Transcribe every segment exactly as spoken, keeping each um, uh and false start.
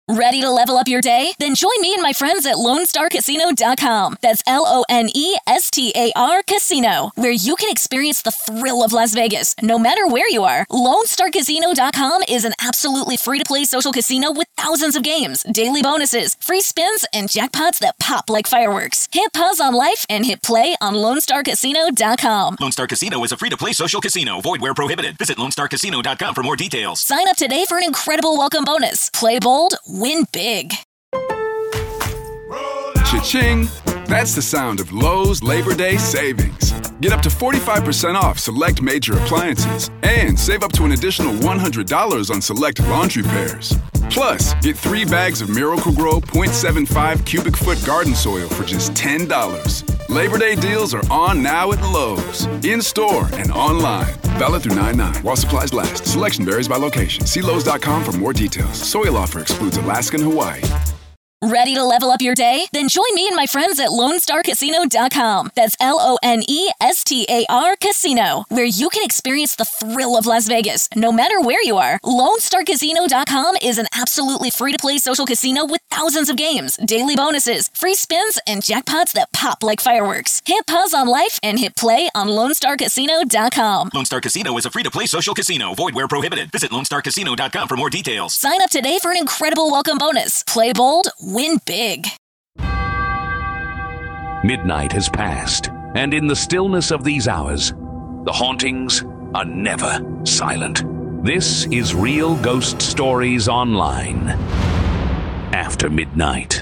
Ready to level up your day? Then join me and my friends at Lone Star Casino dot com. That's L O N E S T A R Casino, where you can experience the thrill of Las Vegas, no matter where you are. Lone Star Casino dot com is an absolutely free-to-play social casino with thousands of games, daily bonuses, free spins, and jackpots that pop like fireworks. Hit pause on life and hit play on Lone Star Casino dot com. Lone Star Casino is a free-to-play social casino. Void where prohibited. Visit Lone Star Casino dot com for more details. Sign up today for an incredible welcome bonus. Play bold, win big. Cha-ching! That's the sound of Lowe's Labor Day savings. Get up to forty-five percent off select major appliances and save up to an additional one hundred dollars on select laundry pairs. Plus, get three bags of Miracle-Gro point seven five cubic foot garden soil for just ten dollars. Labor Day deals are on now at Lowe's, in-store and online. Valid through nine nine while supplies last. Selection varies by location. See Lowe's dot com for more details. Soil offer excludes Alaska and Hawaii. Ready to level up your day? Then join me and my friends at Lone Star Casino dot com. That's L O N E S T A R Casino, where you can experience the thrill of Las Vegas, no matter where you are. Lone Star Casino dot com is an absolutely free-to-play social casino with thousands of games, daily bonuses, free spins, and jackpots that pop like fireworks. Hit pause on life and hit play on Lone Star Casino dot com. Lone Star Casino is a free-to-play social casino. Void where prohibited. Visit Lone Star Casino dot com for more details. Sign up today for an incredible welcome bonus. Play bold, win big. Midnight has passed, and in the stillness of these hours, the hauntings are never silent. This is Real Ghost Stories Online. After midnight.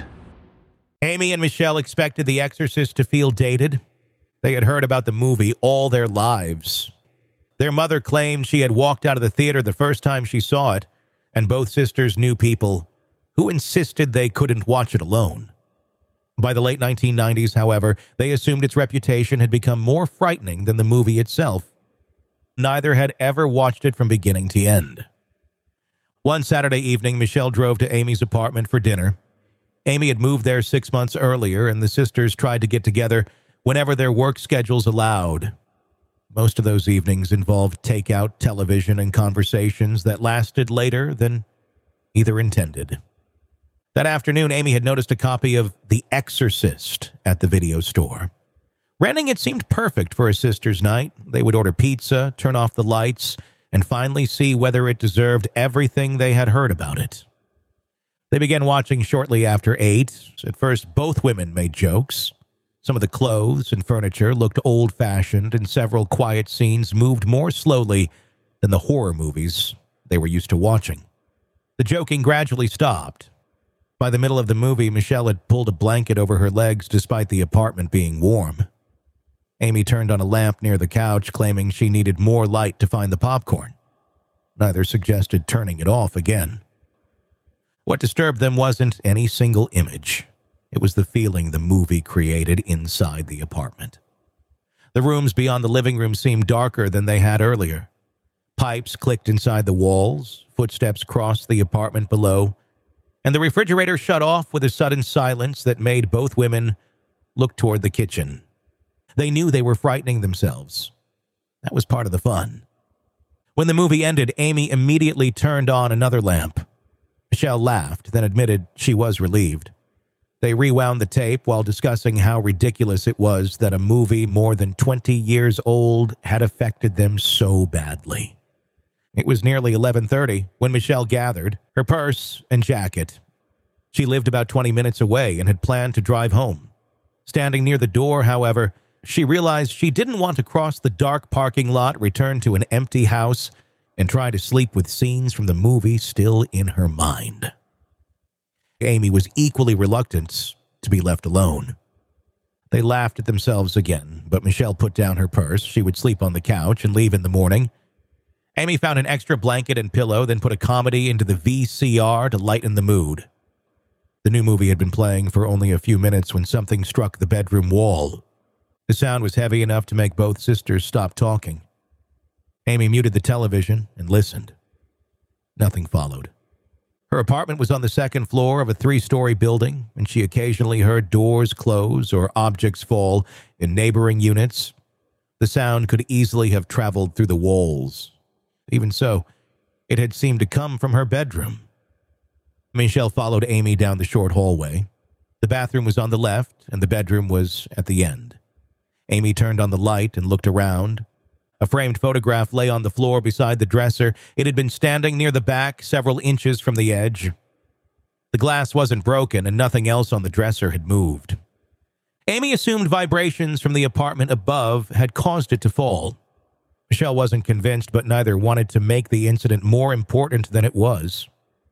Amy and Michelle expected The Exorcist to feel dated. They had heard about the movie all their lives. Their mother claimed she had walked out of the theater the first time she saw it, and both sisters knew people who insisted they couldn't watch it alone. By the late nineteen nineties, however, they assumed its reputation had become more frightening than the movie itself. Neither had ever watched it from beginning to end. One Saturday evening, Michelle drove to Amy's apartment for dinner. Amy had moved there six months earlier, and the sisters tried to get together whenever their work schedules allowed. Most of those evenings involved takeout, television, and conversations that lasted later than either intended. That afternoon, Amy had noticed a copy of The Exorcist at the video store. Renting it seemed perfect for a sister's night. They would order pizza, turn off the lights, and finally see whether it deserved everything they had heard about it. They began watching shortly after eight. At first, both women made jokes. Some of the clothes and furniture looked old-fashioned, and several quiet scenes moved more slowly than the horror movies they were used to watching. The joking gradually stopped. By the middle of the movie, Michelle had pulled a blanket over her legs despite the apartment being warm. Amy turned on a lamp near the couch, claiming she needed more light to find the popcorn. Neither suggested turning it off again. What disturbed them wasn't any single image. It was the feeling the movie created inside the apartment. The rooms beyond the living room seemed darker than they had earlier. Pipes clicked inside the walls, footsteps crossed the apartment below, and the refrigerator shut off with a sudden silence that made both women look toward the kitchen. They knew they were frightening themselves. That was part of the fun. When the movie ended, Amy immediately turned on another lamp. Michelle laughed, then admitted she was relieved. They rewound the tape while discussing how ridiculous it was that a movie more than twenty years old had affected them so badly. It was nearly eleven thirty when Michelle gathered her purse and jacket. She lived about twenty minutes away and had planned to drive home. Standing near the door, however, she realized she didn't want to cross the dark parking lot, return to an empty house, and try to sleep with scenes from the movie still in her mind. Amy was equally reluctant to be left alone. They laughed at themselves again, but Michelle put down her purse. She would sleep on the couch and leave in the morning. Amy found an extra blanket and pillow, then put a comedy into the V C R to lighten the mood. The new movie had been playing for only a few minutes when something struck the bedroom wall. The sound was heavy enough to make both sisters stop talking. Amy muted the television and listened. Nothing followed. Her apartment was on the second floor of a three-story building, and she occasionally heard doors close or objects fall in neighboring units. The sound could easily have traveled through the walls. Even so, it had seemed to come from her bedroom. Michelle followed Amy down the short hallway. The bathroom was on the left, and the bedroom was at the end. Amy turned on the light and looked around. A framed photograph lay on the floor beside the dresser. It had been standing near the back, several inches from the edge. The glass wasn't broken, and nothing else on the dresser had moved. Amy assumed vibrations from the apartment above had caused it to fall. Michelle wasn't convinced, but neither wanted to make the incident more important than it was.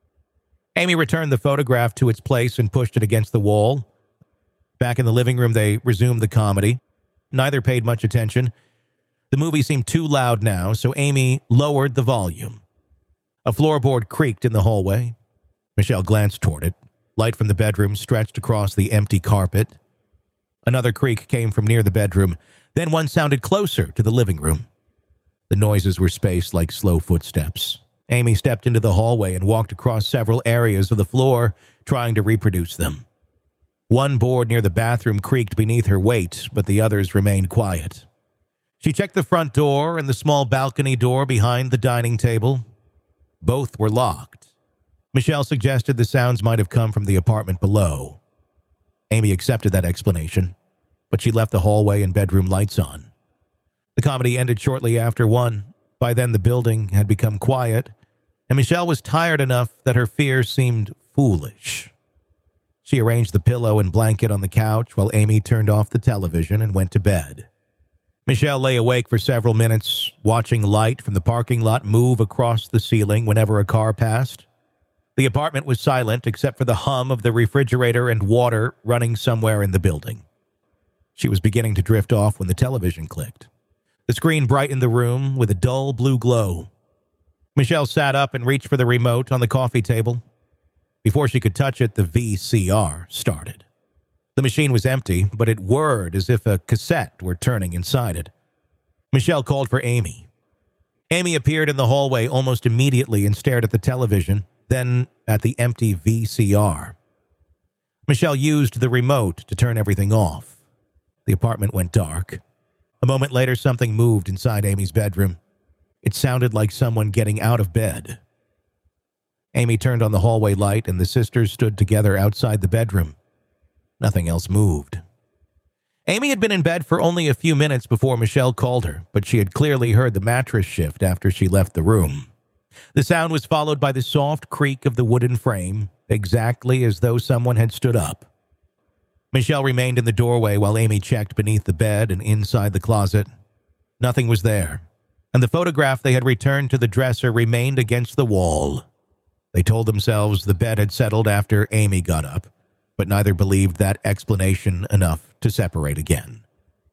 Amy returned the photograph to its place and pushed it against the wall. Back in the living room, they resumed the comedy. Neither paid much attention. The movie seemed too loud now, so Amy lowered the volume. A floorboard creaked in the hallway. Michelle glanced toward it. Light from the bedroom stretched across the empty carpet. Another creak came from near the bedroom. Then one sounded closer to the living room. The noises were spaced like slow footsteps. Amy stepped into the hallway and walked across several areas of the floor, trying to reproduce them. One board near the bathroom creaked beneath her weight, but the others remained quiet. She checked the front door and the small balcony door behind the dining table. Both were locked. Michelle suggested the sounds might have come from the apartment below. Amy accepted that explanation, but she left the hallway and bedroom lights on. The comedy ended shortly after one. By then, the building had become quiet, and Michelle was tired enough that her fears seemed foolish. She arranged the pillow and blanket on the couch while Amy turned off the television and went to bed. Michelle lay awake for several minutes, watching light from the parking lot move across the ceiling whenever a car passed. The apartment was silent except for the hum of the refrigerator and water running somewhere in the building. She was beginning to drift off when the television clicked. The screen brightened the room with a dull blue glow. Michelle sat up and reached for the remote on the coffee table. Before she could touch it, the V C R started. The machine was empty, but it whirred as if a cassette were turning inside it. Michelle called for Amy. Amy appeared in the hallway almost immediately and stared at the television, then at the empty V C R. Michelle used the remote to turn everything off. The apartment went dark. A moment later, something moved inside Amy's bedroom. It sounded like someone getting out of bed. Amy turned on the hallway light, and the sisters stood together outside the bedroom. Nothing else moved. Amy had been in bed for only a few minutes before Michelle called her, but she had clearly heard the mattress shift after she left the room. The sound was followed by the soft creak of the wooden frame, exactly as though someone had stood up. Michelle remained in the doorway while Amy checked beneath the bed and inside the closet. Nothing was there, and the photograph they had returned to the dresser remained against the wall. They told themselves the bed had settled after Amy got up, but neither believed that explanation enough to separate again.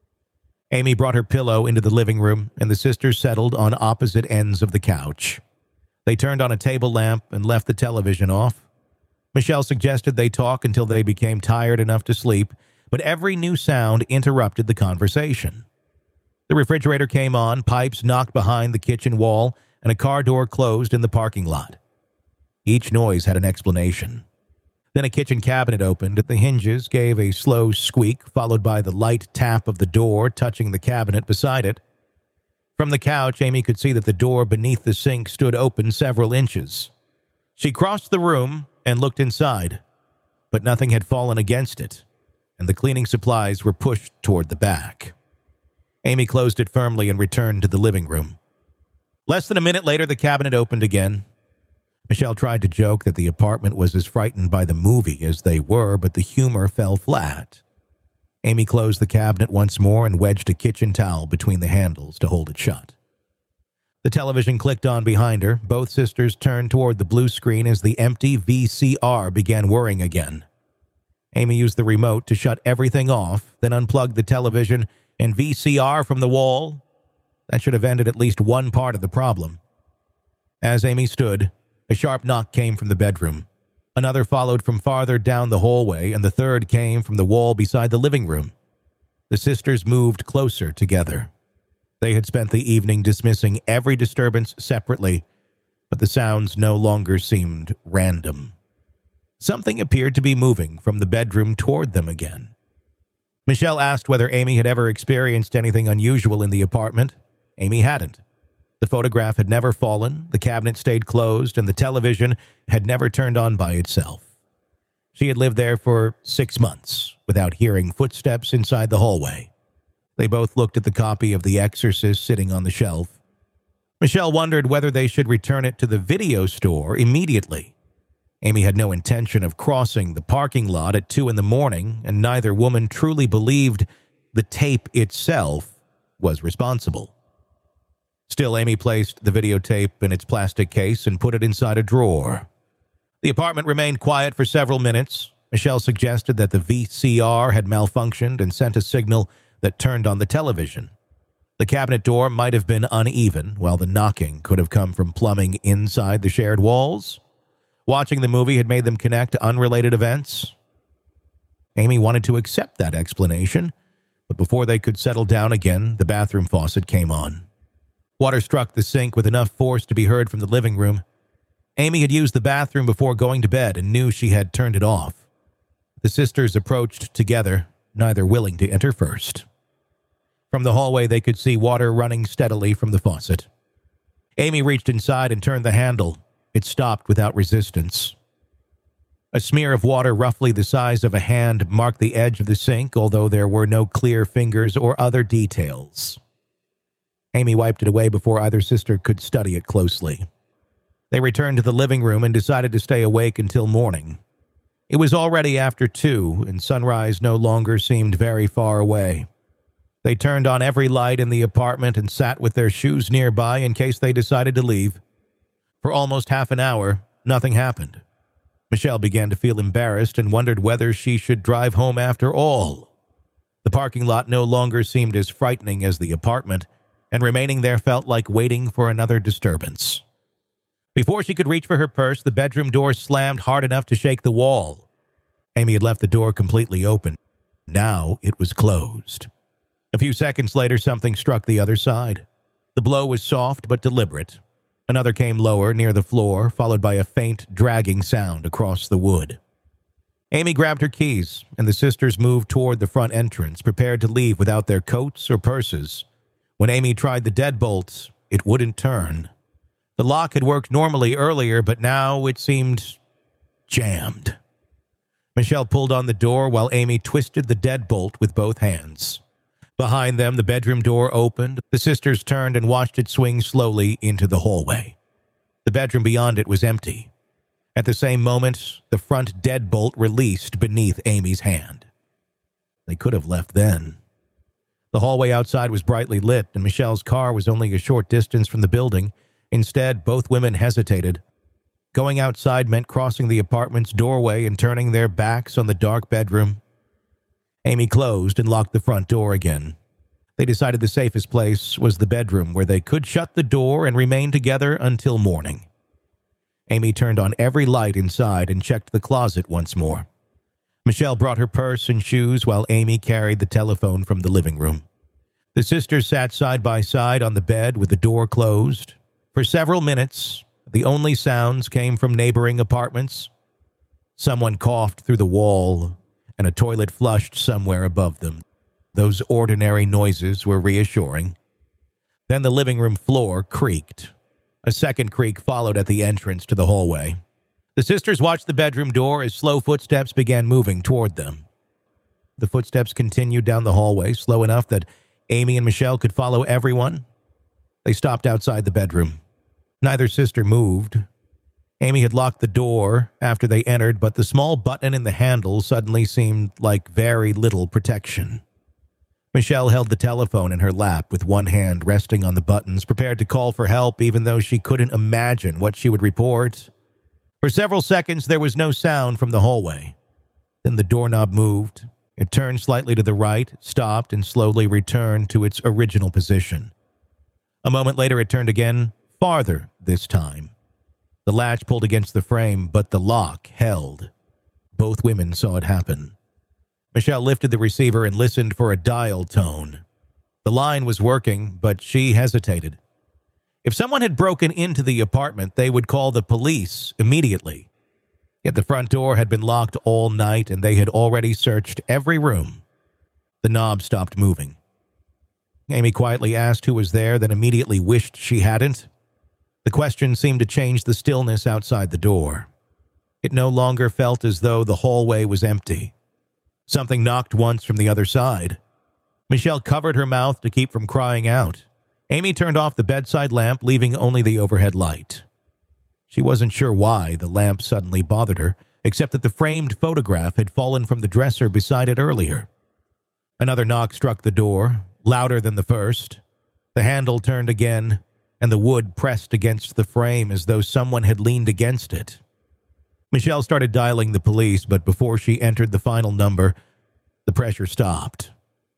Amy brought her pillow into the living room, and the sisters settled on opposite ends of the couch. They turned on a table lamp and left the television off. Michelle suggested they talk until they became tired enough to sleep, but every new sound interrupted the conversation. The refrigerator came on, pipes knocked behind the kitchen wall, and a car door closed in the parking lot. Each noise had an explanation. Then a kitchen cabinet opened. The hinges gave a slow squeak, followed by the light tap of the door touching the cabinet beside it. From the couch, Amy could see that the door beneath the sink stood open several inches. She crossed the room and looked inside, but nothing had fallen against it, and the cleaning supplies were pushed toward the back. Amy closed it firmly and returned to the living room. Less than a minute later, the cabinet opened again. Michelle tried to joke that the apartment was as frightened by the movie as they were, but the humor fell flat. Amy closed the cabinet once more and wedged a kitchen towel between the handles to hold it shut. The television clicked on behind her. Both sisters turned toward the blue screen as the empty V C R began whirring again. Amy used the remote to shut everything off, then unplugged the television and V C R from the wall. That should have ended at least one part of the problem. As Amy stood, a sharp knock came from the bedroom. Another followed from farther down the hallway, and the third came from the wall beside the living room. The sisters moved closer together. They had spent the evening dismissing every disturbance separately, but the sounds no longer seemed random. Something appeared to be moving from the bedroom toward them again. Michelle asked whether Amy had ever experienced anything unusual in the apartment. Amy hadn't. The photograph had never fallen, the cabinet stayed closed, and the television had never turned on by itself. She had lived there for six months without hearing footsteps inside the hallway. They both looked at the copy of The Exorcist sitting on the shelf. Michelle wondered whether they should return it to the video store immediately. Amy had no intention of crossing the parking lot at two in the morning, and neither woman truly believed the tape itself was responsible. Still, Amy placed the videotape in its plastic case and put it inside a drawer. The apartment remained quiet for several minutes. Michelle suggested that the V C R had malfunctioned and sent a signal that turned on the television. The cabinet door might have been uneven, while the knocking could have come from plumbing inside the shared walls. Watching the movie had made them connect to unrelated events. Amy wanted to accept that explanation, but before they could settle down again, the bathroom faucet came on. Water struck the sink with enough force to be heard from the living room. Amy had used the bathroom before going to bed and knew she had turned it off. The sisters approached together, neither willing to enter first. From the hallway, they could see water running steadily from the faucet. Amy reached inside and turned the handle. It stopped without resistance. A smear of water roughly the size of a hand marked the edge of the sink, although there were no clear fingers or other details. Amy wiped it away before either sister could study it closely. They returned to the living room and decided to stay awake until morning. It was already after two, and sunrise no longer seemed very far away. They turned on every light in the apartment and sat with their shoes nearby in case they decided to leave. For almost half an hour, nothing happened. Michelle began to feel embarrassed and wondered whether she should drive home after all. The parking lot no longer seemed as frightening as the apartment, and remaining there felt like waiting for another disturbance. Before she could reach for her purse, the bedroom door slammed hard enough to shake the wall. Amy had left the door completely open. Now it was closed. A few seconds later, something struck the other side. The blow was soft but deliberate. Another came lower, near the floor, followed by a faint, dragging sound across the wood. Amy grabbed her keys, and the sisters moved toward the front entrance, prepared to leave without their coats or purses. When Amy tried the deadbolt, it wouldn't turn. The lock had worked normally earlier, but now it seemed jammed. Michelle pulled on the door while Amy twisted the deadbolt with both hands. Behind them, the bedroom door opened. The sisters turned and watched it swing slowly into the hallway. The bedroom beyond it was empty. At the same moment, the front deadbolt released beneath Amy's hand. They could have left then. The hallway outside was brightly lit, and Michelle's car was only a short distance from the building. Instead, both women hesitated. Going outside meant crossing the apartment's doorway and turning their backs on the dark bedroom. Amy closed and locked the front door again. They decided the safest place was the bedroom, where they could shut the door and remain together until morning. Amy turned on every light inside and checked the closet once more. Michelle brought her purse and shoes while Amy carried the telephone from the living room. The sisters sat side by side on the bed with the door closed. For several minutes, the only sounds came from neighboring apartments. Someone coughed through the wall, and a toilet flushed somewhere above them. Those ordinary noises were reassuring. Then the living room floor creaked. A second creak followed at the entrance to the hallway. The sisters watched the bedroom door as slow footsteps began moving toward them. The footsteps continued down the hallway, slow enough that Amy and Michelle could follow everyone. They stopped outside the bedroom. Neither sister moved. Amy had locked the door after they entered, but the small button in the handle suddenly seemed like very little protection. Michelle held the telephone in her lap with one hand resting on the buttons, prepared to call for help even though she couldn't imagine what she would report. For several seconds, there was no sound from the hallway. Then the doorknob moved. It turned slightly to the right, stopped, and slowly returned to its original position. A moment later, it turned again, farther this time. The latch pulled against the frame, but the lock held. Both women saw it happen. Michelle lifted the receiver and listened for a dial tone. The line was working, but she hesitated. If someone had broken into the apartment, they would call the police immediately. Yet the front door had been locked all night, and they had already searched every room. The knob stopped moving. Amy quietly asked who was there, then immediately wished she hadn't. The question seemed to change the stillness outside the door. It no longer felt as though the hallway was empty. Something knocked once from the other side. Michelle covered her mouth to keep from crying out. Amy turned off the bedside lamp, leaving only the overhead light. She wasn't sure why the lamp suddenly bothered her, except that the framed photograph had fallen from the dresser beside it earlier. Another knock struck the door, louder than the first. The handle turned again, and the wood pressed against the frame as though someone had leaned against it. Michelle started dialing the police, but before she entered the final number, the pressure stopped.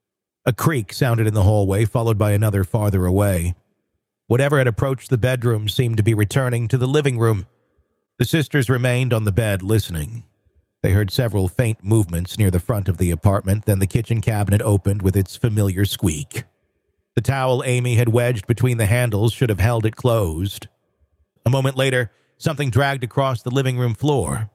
A creak sounded in the hallway, followed by another farther away. Whatever had approached the bedroom seemed to be returning to the living room. The sisters remained on the bed, listening. They heard several faint movements near the front of the apartment, then the kitchen cabinet opened with its familiar squeak. The towel Amy had wedged between the handles should have held it closed. A moment later, something dragged across the living room floor.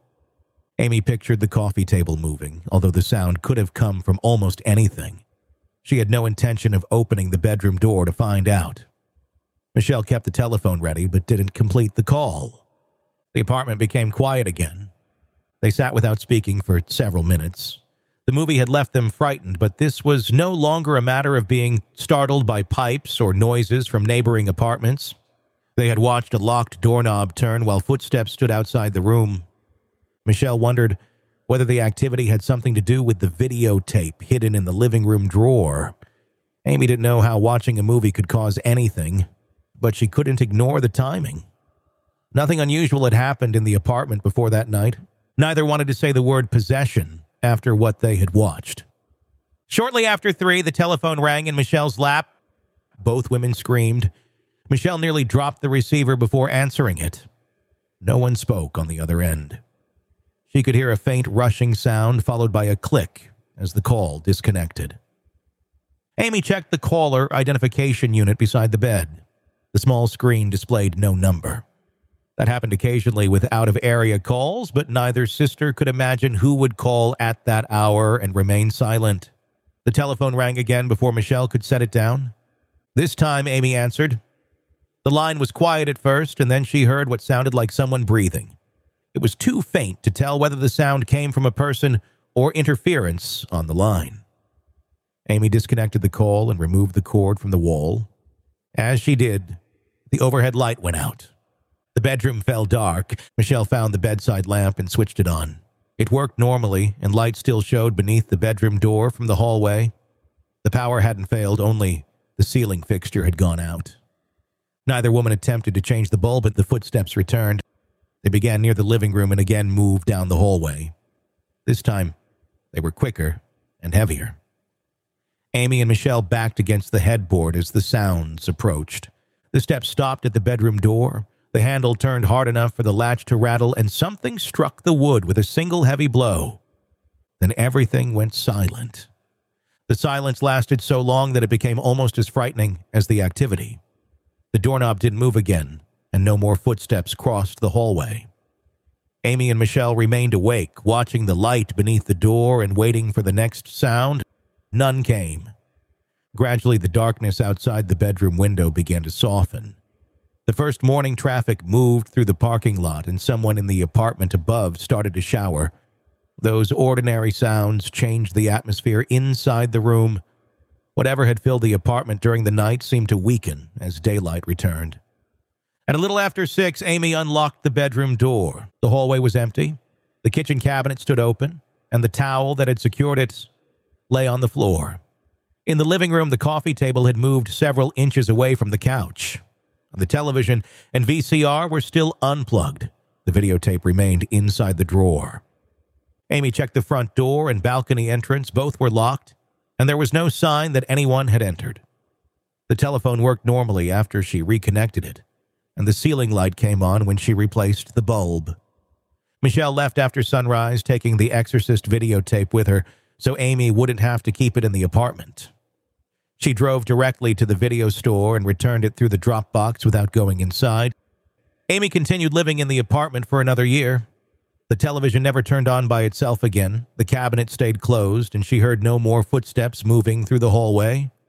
Amy pictured the coffee table moving, although the sound could have come from almost anything. She had no intention of opening the bedroom door to find out. Michelle kept the telephone ready, but didn't complete the call. The apartment became quiet again. They sat without speaking for several minutes. The movie had left them frightened, but this was no longer a matter of being startled by pipes or noises from neighboring apartments. They had watched a locked doorknob turn while footsteps stood outside the room. Michelle wondered whether the activity had something to do with the videotape hidden in the living room drawer. Amy didn't know how watching a movie could cause anything, but she couldn't ignore the timing. Nothing unusual had happened in the apartment before that night. Neither wanted to say the word possession after what they had watched. Shortly after three, the telephone rang in Michelle's lap. Both women screamed. Michelle nearly dropped the receiver before answering it. No one spoke on the other end. She could hear a faint rushing sound followed by a click as the call disconnected. Amy checked the caller identification unit beside the bed. The small screen displayed no number. That happened occasionally with out-of-area calls, but neither sister could imagine who would call at that hour and remain silent. The telephone rang again before Michelle could set it down. This time, Amy answered. The line was quiet at first, and then she heard what sounded like someone breathing. It was too faint to tell whether the sound came from a person or interference on the line. Amy disconnected the call and removed the cord from the wall. As she did, the overhead light went out. The bedroom fell dark. Michelle found the bedside lamp and switched it on. It worked normally, and light still showed beneath the bedroom door from the hallway. The power hadn't failed, only the ceiling fixture had gone out. Neither woman attempted to change the bulb, but the footsteps returned. They began near the living room and again moved down the hallway. This time, they were quicker and heavier. Amy and Michelle backed against the headboard as the sounds approached. The steps stopped at the bedroom door. The handle turned hard enough for the latch to rattle, and something struck the wood with a single heavy blow. Then everything went silent. The silence lasted so long that it became almost as frightening as the activity. The doorknob didn't move again, and no more footsteps crossed the hallway. Amy and Michelle remained awake, watching the light beneath the door and waiting for the next sound. None came. Gradually, the darkness outside the bedroom window began to soften. The first morning traffic moved through the parking lot, and someone in the apartment above started to shower. Those ordinary sounds changed the atmosphere inside the room. Whatever had filled the apartment during the night seemed to weaken as daylight returned. At a little after six, Amy unlocked the bedroom door. The hallway was empty. The kitchen cabinet stood open, and the towel that had secured it lay on the floor. In the living room, the coffee table had moved several inches away from the couch. The television and V C R were still unplugged. The videotape remained inside the drawer. Amy checked the front door and balcony entrance. Both were locked, and there was no sign that anyone had entered. The telephone worked normally after she reconnected it, and the ceiling light came on when she replaced the bulb. Michelle left after sunrise, taking the Exorcist videotape with her, so Amy wouldn't have to keep it in the apartment. She drove directly to the video store and returned it through the drop box without going inside. Amy continued living in the apartment for another year. The television never turned on by itself again. The cabinet stayed closed, and she heard no more footsteps moving through the hallway.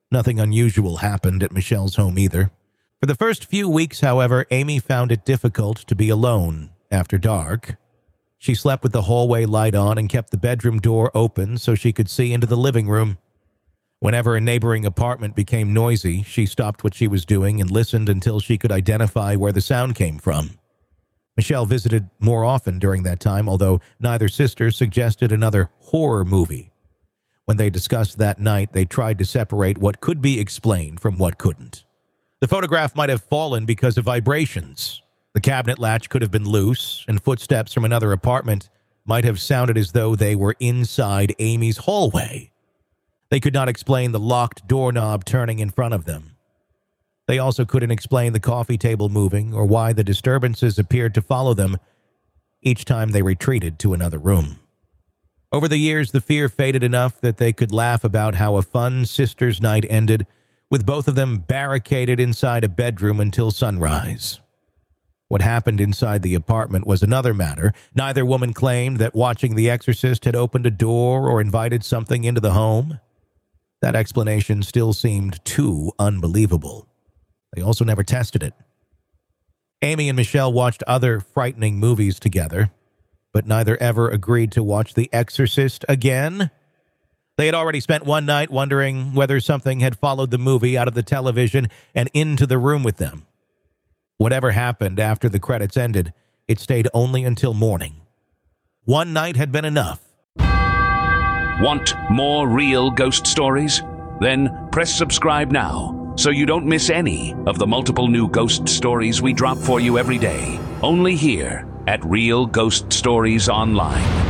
Nothing unusual happened at Michelle's home either. For the first few weeks, however, Amy found it difficult to be alone after dark. She slept with the hallway light on and kept the bedroom door open so she could see into the living room. Whenever a neighboring apartment became noisy, she stopped what she was doing and listened until she could identify where the sound came from. Michelle visited more often during that time, although neither sister suggested another horror movie. When they discussed that night, they tried to separate what could be explained from what couldn't. The photograph might have fallen because of vibrations. The cabinet latch could have been loose, and footsteps from another apartment might have sounded as though they were inside Amy's hallway. They could not explain the locked doorknob turning in front of them. They also couldn't explain the coffee table moving or why the disturbances appeared to follow them each time they retreated to another room. Over the years, the fear faded enough that they could laugh about how a fun sisters' night ended with both of them barricaded inside a bedroom until sunrise. What happened inside the apartment was another matter. Neither woman claimed that watching The Exorcist had opened a door or invited something into the home. That explanation still seemed too unbelievable. They also never tested it. Amy and Michelle watched other frightening movies together, but neither ever agreed to watch The Exorcist again. They had already spent one night wondering whether something had followed the movie out of the television and into the room with them. Whatever happened after the credits ended, it stayed only until morning. One night had been enough. Want more real ghost stories? Then press subscribe now so you don't miss any of the multiple new ghost stories we drop for you every day. Only here at Real Ghost Stories Online.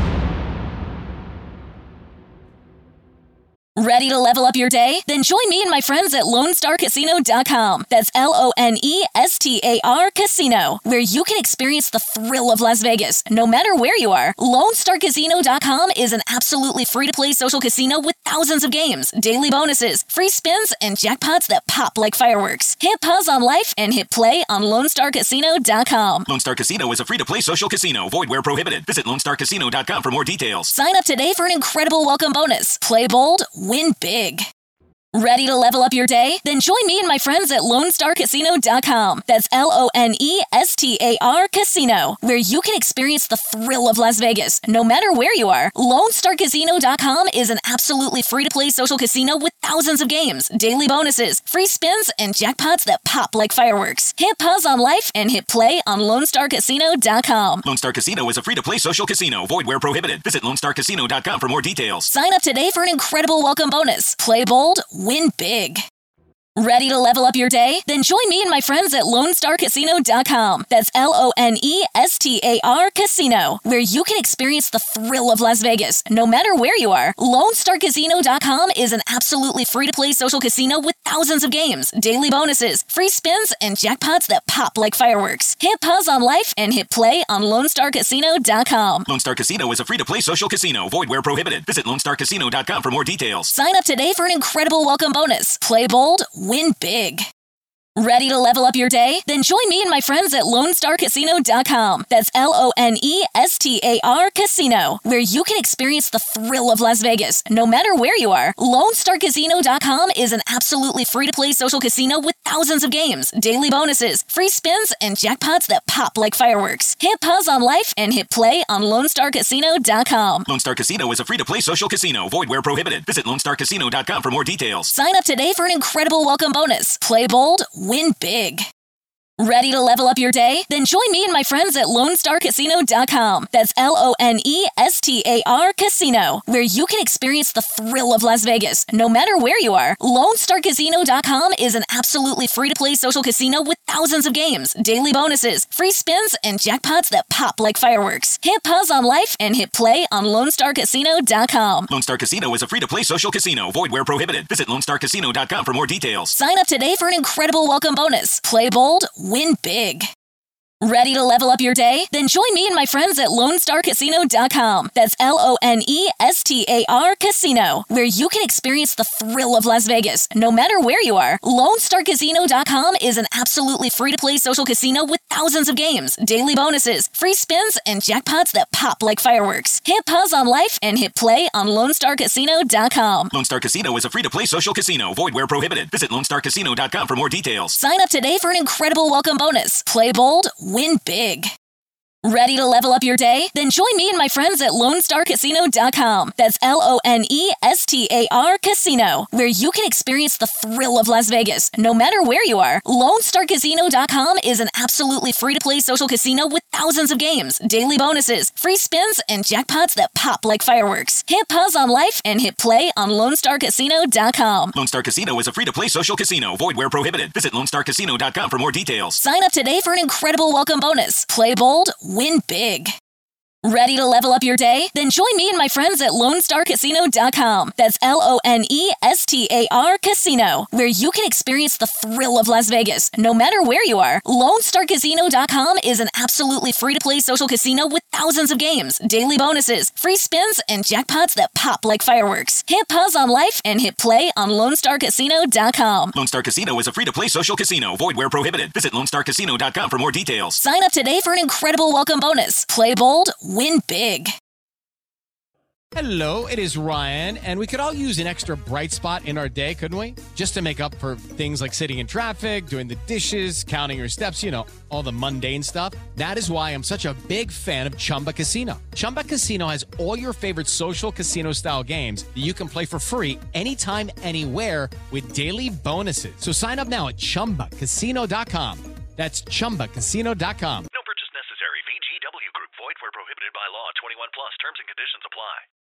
Ready to level up your day? Then join me and my friends at Lone Star Casino dot com. That's L O N E S T A R Casino, where you can experience the thrill of Las Vegas, no matter where you are. Lone Star Casino dot com is an absolutely free-to-play social casino with thousands of games, daily bonuses, free spins, and jackpots that pop like fireworks. Hit pause on life and hit play on Lone Star Casino dot com. Lone Star Casino is a free-to-play social casino. Void where prohibited. Visit Lone Star Casino dot com for more details. Sign up today for an incredible welcome bonus. Play bold, win big. Ready to level up your day? Then join me and my friends at Lone Star Casino dot com. That's L O N E S T A R Casino, where you can experience the thrill of Las Vegas, no matter where you are. Lone Star Casino dot com is an absolutely free-to-play social casino with thousands of games, daily bonuses, free spins, and jackpots that pop like fireworks. Hit pause on life and hit play on Lone Star Casino dot com. Lone Star Casino is a free-to-play social casino. Void where prohibited. Visit Lone Star Casino dot com for more details. Sign up today for an incredible welcome bonus. Play bold, win big. Ready to level up your day? Then join me and my friends at Lone Star Casino dot com. That's L O N E S T A R Casino, where you can experience the thrill of Las Vegas, no matter where you are. Lone Star Casino dot com is an absolutely free-to-play social casino with thousands of games, daily bonuses, free spins, and jackpots that pop like fireworks. Hit pause on life and hit play on Lone Star Casino dot com. Lone Star Casino is a free-to-play social casino. Void where prohibited. Visit Lone Star Casino dot com for more details. Sign up today for an incredible welcome bonus. Play bold, win big. Ready to level up your day? Then join me and my friends at Lone Star Casino dot com. That's L O N E S T A R Casino, where you can experience the thrill of Las Vegas, no matter where you are. Lone Star Casino dot com is an absolutely free-to-play social casino with thousands of games, daily bonuses, free spins, and jackpots that pop like fireworks. Hit pause on life and hit play on Lone Star Casino dot com. Lone Star Casino is a free-to-play social casino. Void where prohibited. Visit Lone Star Casino dot com for more details. Sign up today for an incredible welcome bonus. Play bold, win big. Ready to level up your day? Then join me and my friends at Lone Star Casino dot com. That's L O N E S T A R Casino, where you can experience the thrill of Las Vegas, no matter where you are. Lone Star Casino dot com is an absolutely free-to-play social casino with thousands of games, daily bonuses, free spins, and jackpots that pop like fireworks. Hit pause on life and hit play on Lone Star Casino dot com. Lone Star Casino is a free-to-play social casino. Void where prohibited. Visit Lone Star Casino dot com for more details. Sign up today for an incredible welcome bonus. Play bold, win big. Ready to level up your day? Then join me and my friends at Lone Star Casino dot com. That's L O N E S T A R Casino, where you can experience the thrill of Las Vegas, no matter where you are. Lone Star Casino dot com is an absolutely free-to-play social casino with thousands of games, daily bonuses, free spins, and jackpots that pop like fireworks. Hit pause on life and hit play on Lone Star Casino dot com. Lone Star Casino is a free-to-play social casino. Void where prohibited. Visit Lone Star Casino dot com for more details. Sign up today for an incredible welcome bonus. Play bold, win big. Ready to level up your day? Then join me and my friends at Lone Star Casino dot com. That's L O N E S T A R Casino, where you can experience the thrill of Las Vegas, no matter where you are. Lone Star Casino dot com is an absolutely free-to-play social casino with thousands of games, daily bonuses, free spins, and jackpots that pop like fireworks. Hit pause on life and hit play on Lone Star Casino dot com. Lone Star Casino is a free-to-play social casino. Void where prohibited. Visit Lone Star Casino dot com for more details. Sign up today for an incredible welcome bonus. Play bold, win big. Ready to level up your day? Then join me and my friends at Lone Star Casino dot com. That's L O N E S T A R Casino, where you can experience the thrill of Las Vegas, no matter where you are. Lone Star Casino dot com is an absolutely free-to-play social casino with thousands of games, daily bonuses, free spins, and jackpots that pop like fireworks. Hit pause on life and hit play on Lone Star Casino dot com. Lone Star Casino is a free-to-play social casino. Void where prohibited. Visit Lone Star Casino dot com for more details. Sign up today for an incredible welcome bonus. Play bold, win big. Hello, it is Ryan, and we could all use an extra bright spot in our day, couldn't we? Just to make up for things like sitting in traffic, doing the dishes, counting your steps, you know, all the mundane stuff. That is why I'm such a big fan of Chumba Casino. Chumba Casino has all your favorite social casino-style games that you can play for free anytime, anywhere with daily bonuses. So sign up now at Chumba Casino dot com. That's Chumba Casino dot com.